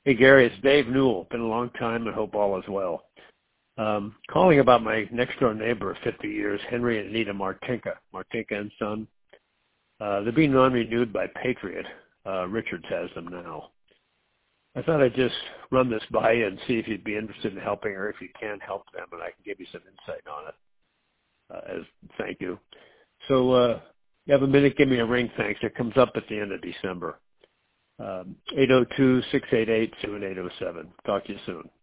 Hey, Gary, it's Dave Newell. Been a long time. I hope all is well. Calling about my next-door neighbor of 50 years, Henry and Anita Martinka and Son. They're being non-renewed by Patriot. Richards has them now. I thought I'd just run this by you and see if you'd be interested in helping, or if you can help them, and I can give you some insight on it as thank you. So you have a minute, give me a ring, thanks. It comes up at the end of December. 802-688-7807. Talk to you soon.